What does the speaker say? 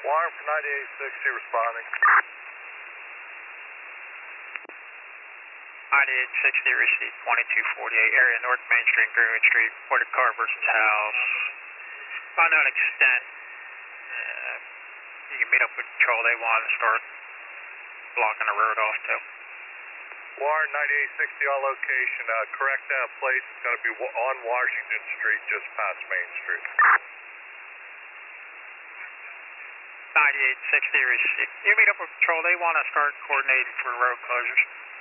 Wire for 9860 responding. 9860 received 2248 area North Main Street, Greenwood Street, reported car versus house. Unknown extent. You can meet up with Patrol. They want to start blocking the road off too. Wire 9860 on location. Correct that place. It's going to be on Washington Street, just past Main Street. 9860 received. You meet up with Patrol. They want to start coordinating for road closures.